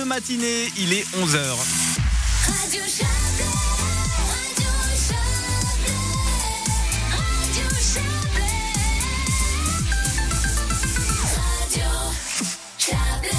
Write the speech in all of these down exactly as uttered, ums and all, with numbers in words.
de matinée, il est onze heures. Radio Chablais, Radio Chablais, Radio Chablais, Radio Chablais.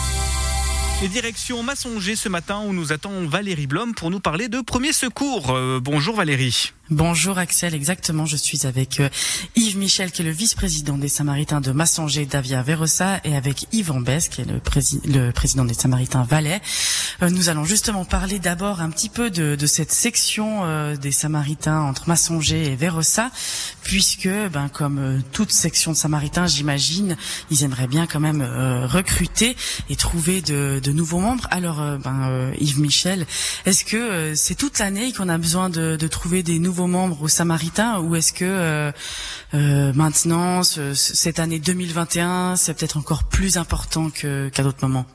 Et direction Massonger ce matin où nous attend Valérie Blom pour nous parler de premiers secours. Euh, bonjour Valérie. Bonjour Axel, exactement, je suis avec euh, Yves Michel qui est le vice-président des Samaritains de Massonger, Davia Verossa, et avec Yves Ambès qui est le, prési- le président des Samaritains Valais. Euh, nous allons justement parler d'abord un petit peu de, de cette section euh, des Samaritains entre Massonger et Verossa, puisque ben, comme euh, toute section de Samaritains, j'imagine, ils aimeraient bien quand même euh, recruter et trouver de, de nouveaux membres. Alors euh, ben, euh, Yves Michel, est-ce que euh, c'est toute l'année qu'on a besoin de, de trouver des nouveaux membres aux Samaritains, ou est-ce que euh, euh, maintenant, ce, cette année deux mille vingt et un, c'est peut-être encore plus important que, qu'à d'autres moments?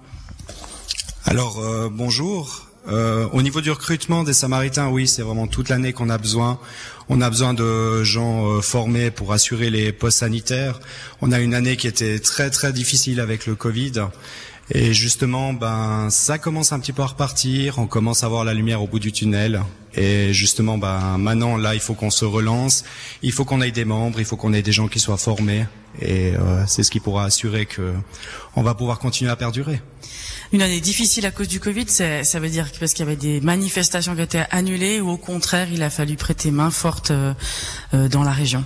Alors euh, bonjour. Euh, au niveau du recrutement des Samaritains, oui, c'est vraiment toute l'année qu'on a besoin. On a besoin de gens euh, formés pour assurer les postes sanitaires. On a une année qui était très très difficile avec le Covid. Et justement, ben, ça commence un petit peu à repartir. On commence à voir la lumière au bout du tunnel. Et justement, ben, maintenant, là, il faut qu'on se relance. Il faut qu'on ait des membres. Il faut qu'on ait des gens qui soient formés. Et euh, c'est ce qui pourra assurer que on va pouvoir continuer à perdurer. Une année difficile à cause du Covid, c'est, ça veut dire que parce qu'il y avait des manifestations qui étaient annulées, ou au contraire, il a fallu prêter main forte euh, euh, dans la région?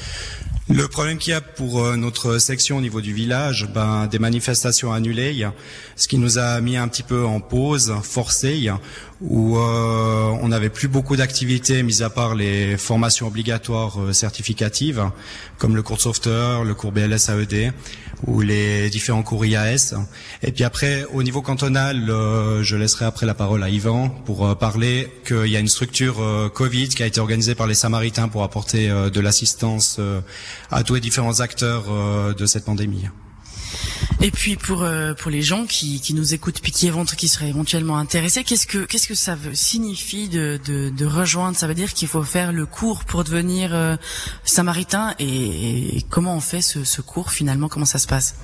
Le problème qu'il y a pour euh, notre section au niveau du village, ben, des manifestations annulées, ce qui nous a mis un petit peu en pause, forcée, où euh, on n'avait plus beaucoup d'activités, mis à part les formations obligatoires euh, certificatives, comme le cours de sauveteur, le cours B L S A E D, ou les différents cours I A S. Et puis après, au niveau cantonal, euh, je laisserai après la parole à Yvan pour euh, parler qu'il y a une structure euh, Covid qui a été organisée par les Samaritains pour apporter euh, de l'assistance euh, à tous les différents acteurs euh, de cette pandémie. Et puis pour euh, pour les gens qui qui nous écoutent puis qui, évent- qui seraient éventuellement intéressés, qu'est-ce que qu'est-ce que ça veut, signifie de, de de rejoindre? Ça veut dire qu'il faut faire le cours pour devenir euh, samaritain, et, et comment on fait ce, ce cours finalement? Comment ça se passe?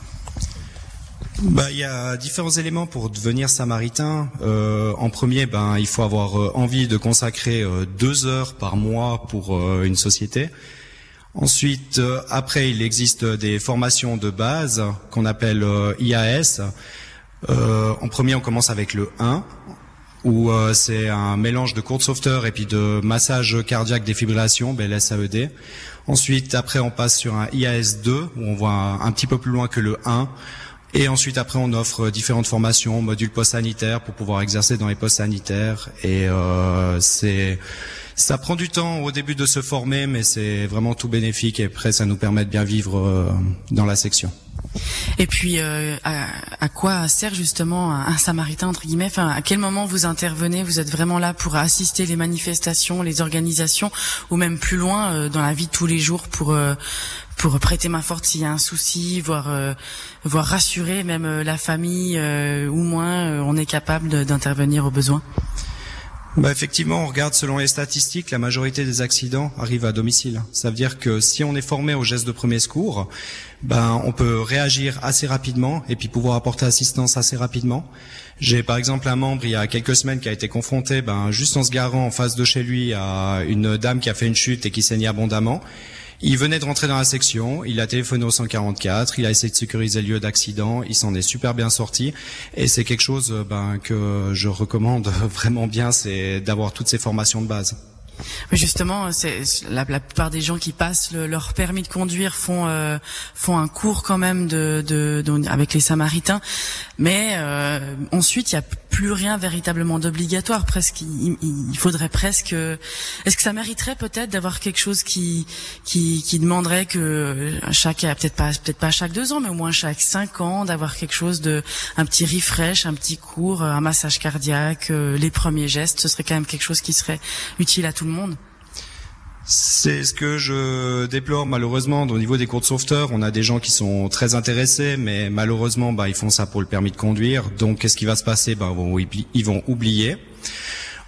Bah, il y a différents éléments pour devenir samaritain. Euh, en premier, ben, il faut avoir euh, envie de consacrer euh, deux heures par mois pour euh, une société. Ensuite, euh, après, il existe des formations de base qu'on appelle euh, I A S. Euh, en premier, on commence avec le un, où euh, c'est un mélange de cours de sauveteur et puis de massage cardiaque défibrillation, B L S A E D. Ensuite, après, on passe sur un I A S deux, où on voit un, un petit peu plus loin que le un. Et ensuite, après, on offre différentes formations, modules post-sanitaires pour pouvoir exercer dans les postes sanitaires. Et euh, c'est, ça prend du temps au début de se former, mais c'est vraiment tout bénéfique. Et après, ça nous permet de bien vivre euh, dans la section. Et puis, euh, à, à quoi sert justement un, un samaritain, entre guillemets? Enfin, à quel moment vous intervenez? Vous êtes vraiment là pour assister les manifestations, les organisations, ou même plus loin euh, dans la vie de tous les jours pour euh, pour prêter main forte s'il y a un souci, voire euh, voire rassurer même euh, la famille, euh, ou moins euh, on est capable de, d'intervenir au besoin? Bah effectivement, on regarde selon les statistiques, la majorité des accidents arrivent à domicile. Ça veut dire que si on est formé aux gestes de premier secours, ben on peut réagir assez rapidement et puis pouvoir apporter assistance assez rapidement. J'ai par exemple un membre il y a quelques semaines qui a été confronté, ben juste en se garant en face de chez lui, à une dame qui a fait une chute et qui saignait abondamment. Il venait de rentrer dans la section, il a téléphoné au cent quarante-quatre, il a essayé de sécuriser le lieu d'accident, il s'en est super bien sorti, et c'est quelque chose ben, que je recommande vraiment bien, c'est d'avoir toutes ces formations de base. Justement, c'est la, la plupart des gens qui passent le, leur permis de conduire font euh, font un cours quand même de, de, de avec les Samaritains, mais euh, ensuite il y a plus rien véritablement d'obligatoire. Presque, il, il faudrait presque. Est-ce que ça mériterait peut-être d'avoir quelque chose qui qui, qui demanderait que chaque peut-être pas peut-être pas chaque deux ans, mais au moins chaque cinq ans, d'avoir quelque chose de un petit refresh, un petit cours, un massage cardiaque, les premiers gestes. Ce serait quand même quelque chose qui serait utile à tout le monde. C'est ce que je déplore malheureusement au niveau des cours de sauveteurs. On a des gens qui sont très intéressés, mais malheureusement, bah, ils font ça pour le permis de conduire. Donc, qu'est-ce qui va se passer? Bah, ils vont oublier.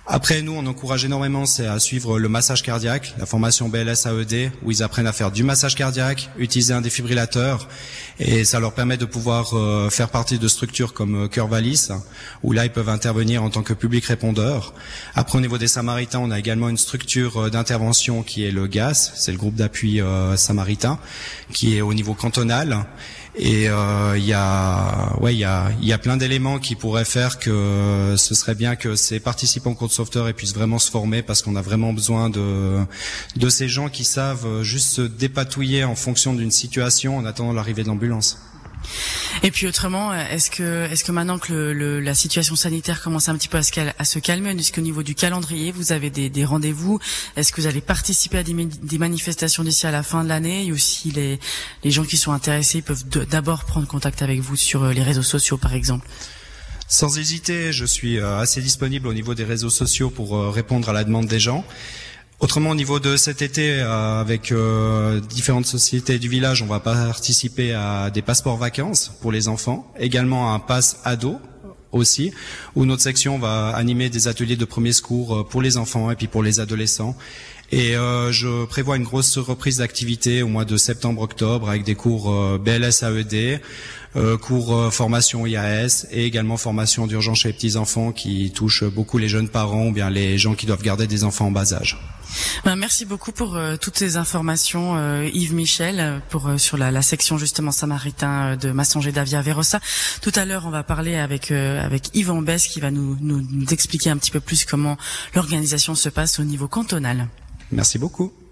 Après, nous, on encourage énormément, c'est à suivre le massage cardiaque, la formation B L S A E D, où ils apprennent à faire du massage cardiaque, utiliser un défibrillateur, et ça leur permet de pouvoir euh, faire partie de structures comme euh, Cœur Valis, où là, ils peuvent intervenir en tant que public répondeur. Après, au niveau des Samaritains, on a également une structure euh, d'intervention qui est le G A S, c'est le groupe d'appui euh, samaritain, qui est au niveau cantonal. Et il euh, y a, ouais, il y a, il y a plein d'éléments qui pourraient faire que ce serait bien que ces participants au cours de sauveteur puissent vraiment se former, parce qu'on a vraiment besoin de de ces gens qui savent juste se dépatouiller en fonction d'une situation en attendant l'arrivée de l'ambulance. Et puis autrement, est-ce que est-ce que maintenant que le, le, la situation sanitaire commence un petit peu à se, cal- à se calmer, est-ce qu'au niveau du calendrier, vous avez des, des rendez-vous? Est-ce que vous allez participer à des, des manifestations d'ici à la fin de l'année? Et aussi les, les gens qui sont intéressés peuvent de, d'abord prendre contact avec vous sur les réseaux sociaux, par exemple. Sans hésiter, je suis assez disponible au niveau des réseaux sociaux pour répondre à la demande des gens. Autrement, au niveau de cet été, euh, avec euh, différentes sociétés du village, on va participer à des passeports vacances pour les enfants, également à un pass ado aussi, où notre section va animer des ateliers de premiers secours pour les enfants et puis pour les adolescents. Et euh, je prévois une grosse reprise d'activité au mois de septembre-octobre avec des cours euh, B L S A E D, euh, cours euh, formation I A S et également formation d'urgence chez les petits-enfants qui touchent beaucoup les jeunes parents ou bien les gens qui doivent garder des enfants en bas âge. Ben, merci beaucoup pour euh, toutes ces informations, euh, Yves Michel, pour euh, sur la, la section justement samaritain euh, de Massanger d'Avia Verossa. Tout à l'heure, on va parler avec euh, avec Yvan Besse qui va nous, nous nous expliquer un petit peu plus comment l'organisation se passe au niveau cantonal. Merci beaucoup.